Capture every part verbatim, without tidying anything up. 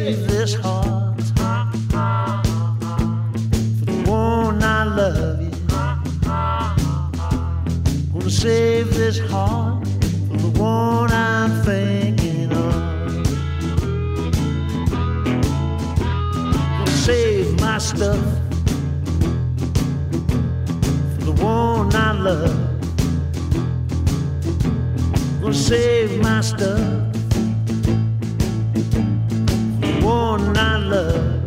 save this heart for the one I love you. Gonna save this heart for the one I'm thinking of. Gonna save my stuff for the one I love. Gonna save my stuff for the one I love.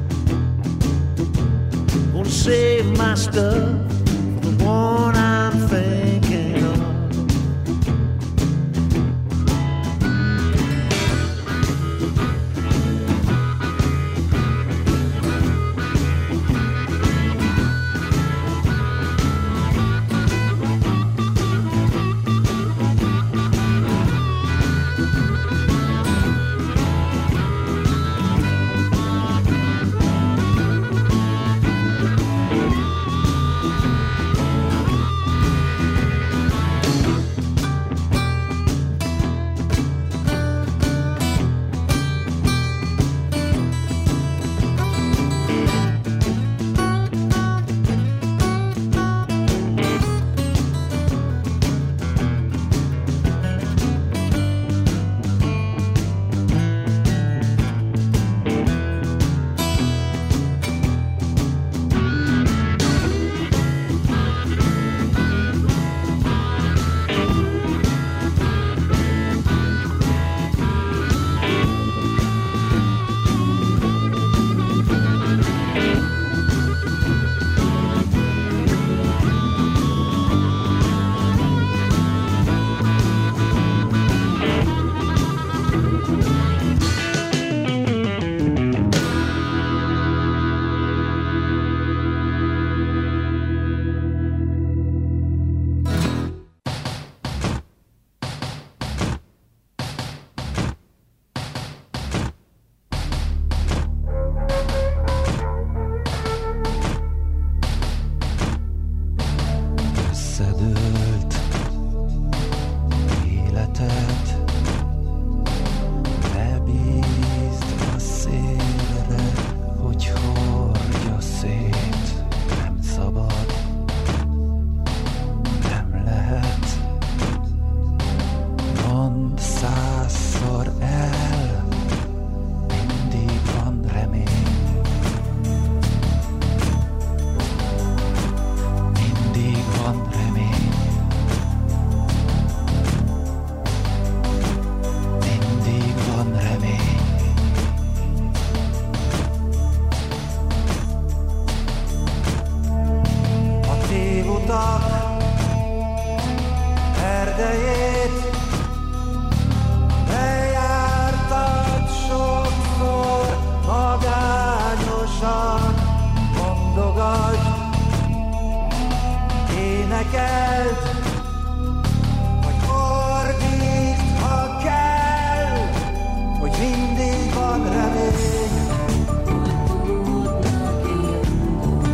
Gonna save my stuff for the one I'm thinking of.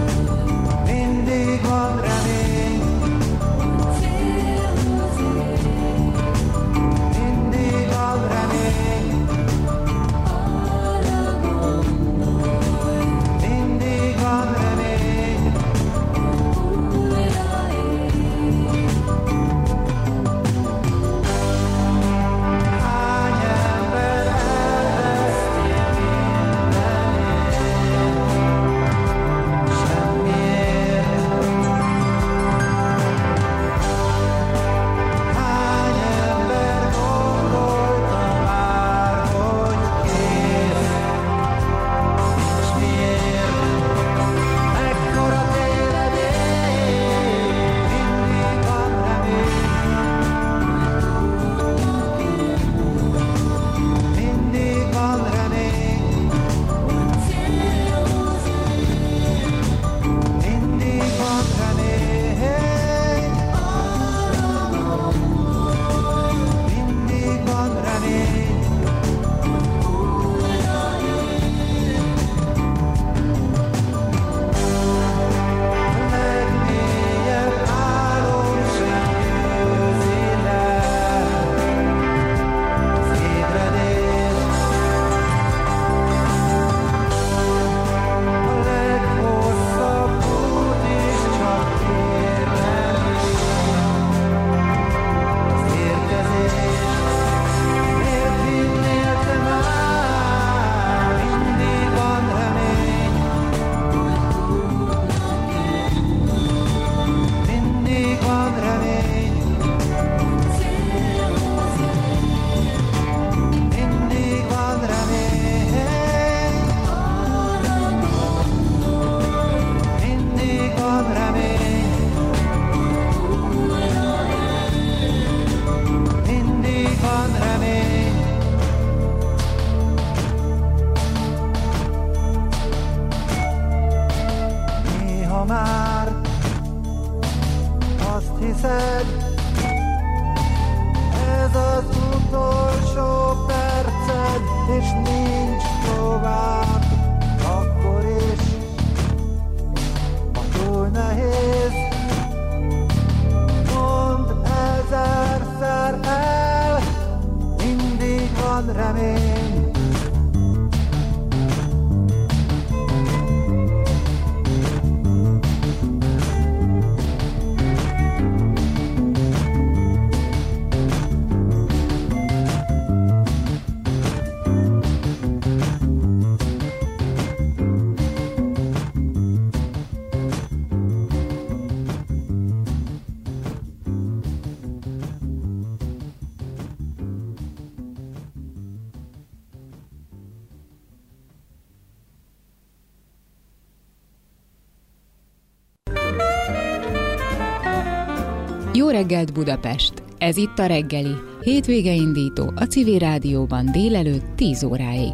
Mindig van remény. reggelt Budapest! Ez itt a reggeli, hétvége indító a Civil Rádióban délelőtt tíz óráig.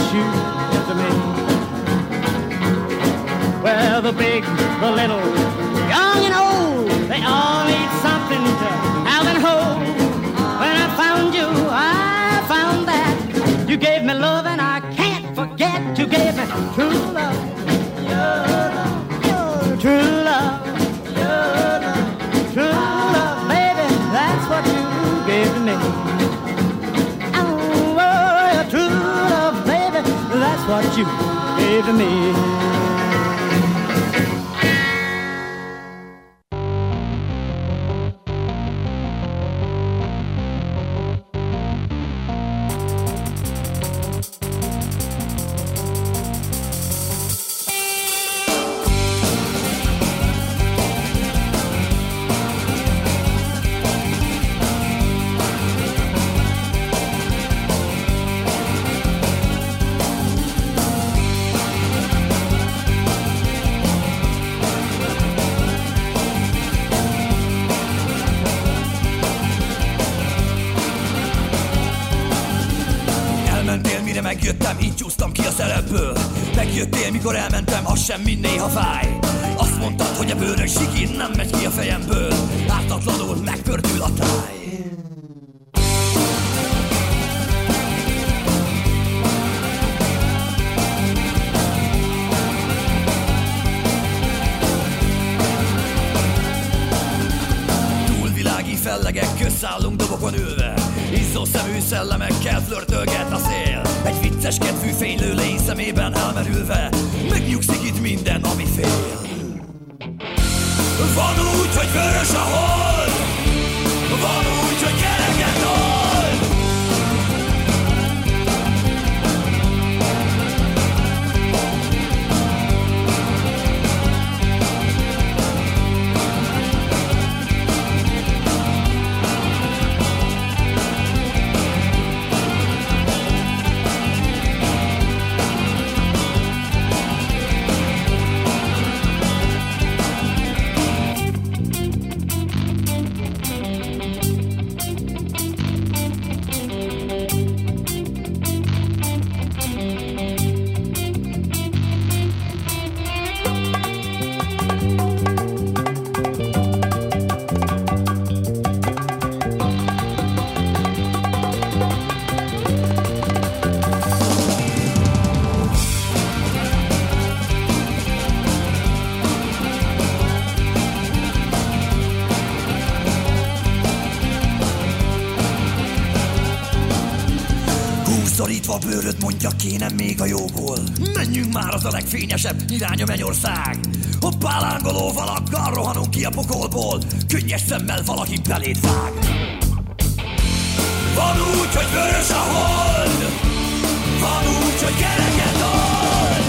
you give to me. Well, the big, the little, young and old, they all need something to have and hold. When I found you, I found that you gave me love and I can't forget. You gave me true love, your love, your true love, your love, true love, baby, that's what you gave to me. Oh, oh, true love, baby, that's what you gave to me. Megjöttem, így csúsztam ki a szerepből. Megjöttél, mikor elmentem, az sem mind néha fáj. Azt mondtad, hogy a bőrök sikin nem megy ki a fejemből. Ártatlanul megpördül a táj. Túlvilági fellegek közszállunk dobokon ülve. Izzó szemű szellemekkel flörtölget a szél. Egy vicces kedvű fénylő lény szemében elmerülve megnyugszik itt minden, ami fél. Van úgy, hogy vörös a hold, van úgy, hogy kereket old. Szorítva bőröd, mondja, kéne még a jóból. Menjünk már, az a legfényesebb irány a mennyország. Hoppá, lángoló valakkal rohanunk ki a pokolból. Könnyes szemmel valaki beléd vág. Van úgy, hogy vörös a hold, van úgy, hogy kereket old.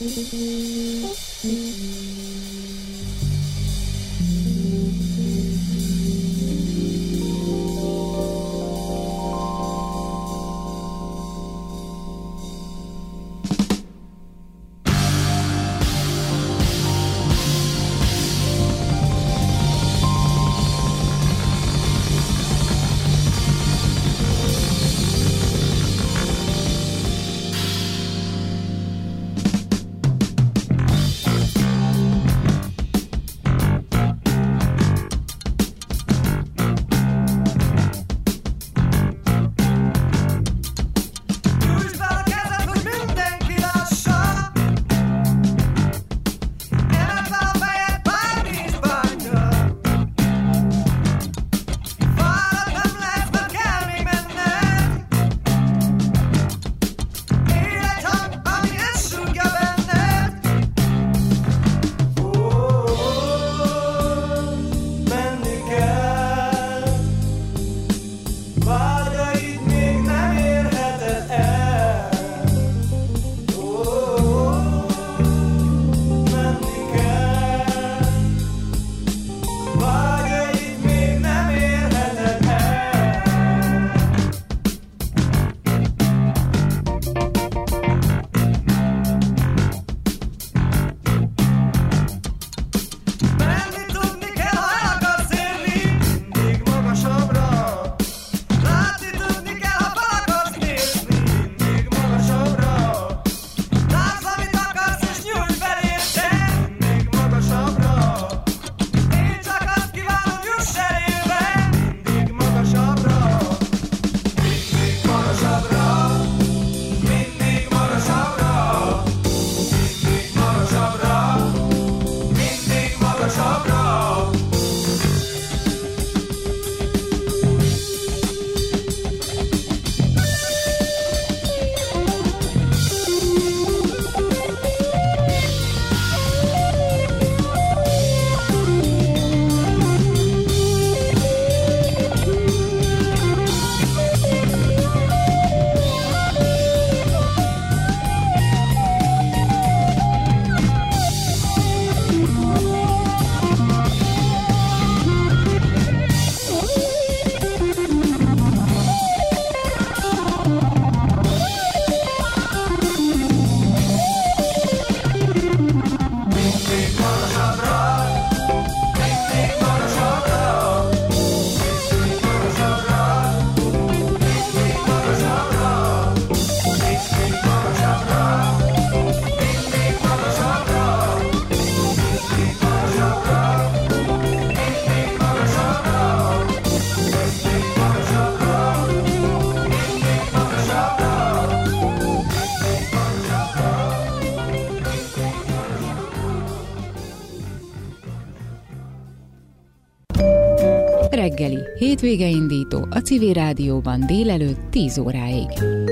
Reggeli, hétvége indító a Civil Rádióban délelőtt tíz óráig.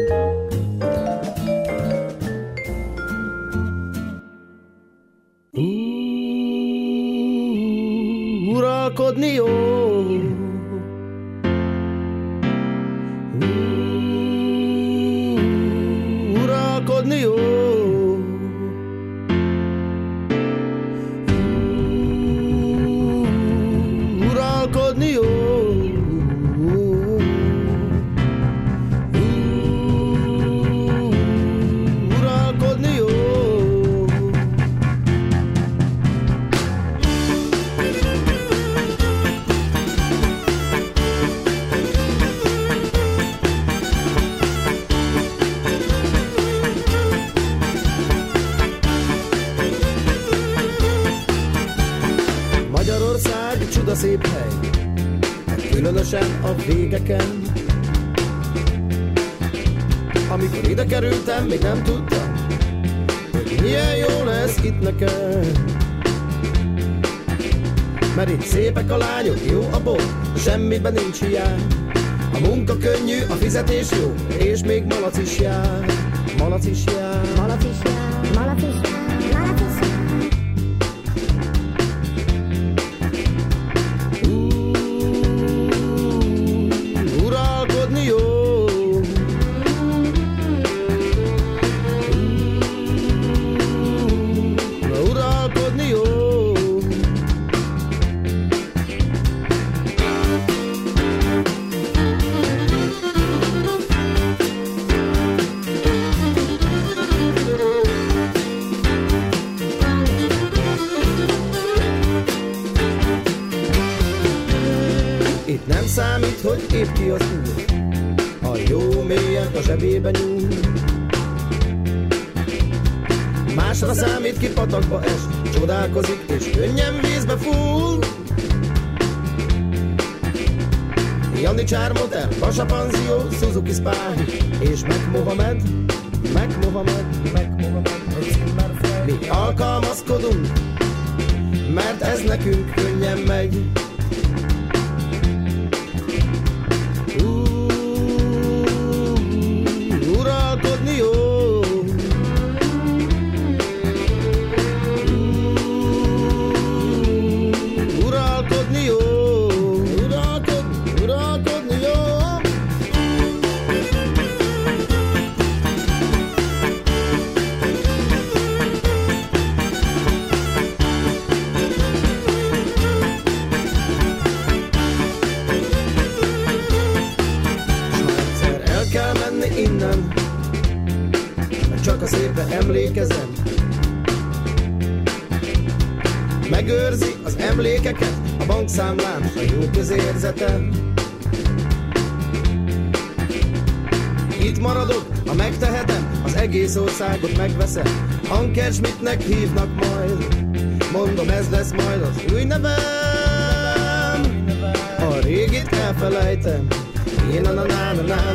Uralkodni jó, uralkodni jó, uralkodni jó, uralkodni jó. Magyarország csuda szép hely, különösen a végeken. Amikor ide kerültem, még nem tudtam, hogy milyen jó lesz itt nekem. Mert itt szépek a lányok, jó a bor, semmiben nincs hiány. A munka könnyű, a fizetés jó, és még malac is jár. Malac is jár, malac is jár, malac is jár, malac is jár. Uralkodni jó, aki az úr, a jó mélyen a zsebébe nyúl. Másra számít, ki patakba es, csodálkozik és könnyen vízbe full. Jannicsár Motel, Vasa Panzió, Suzuki Spáhi és Mac Mohamed, Mac Mohamed, Mac Mohamed, egy címmel fel. Mi alkalmazkodunk, mert ez nekünk könnyen megy. Uh, uralkodni jó. Uh, uralkodni jó. Uralkodni, uralkodni jó. Innen, mert csak a szépre emlékezem. Megőrzi az emlékeket a bankszámlán, a jó közérzetem. Itt maradok, ha megtehetem, az egész országot megveszem. Anker Schmidtnek hívnak majd, mondom, ez lesz majd az új nevem. A régit elfelejtem, én a na na na na.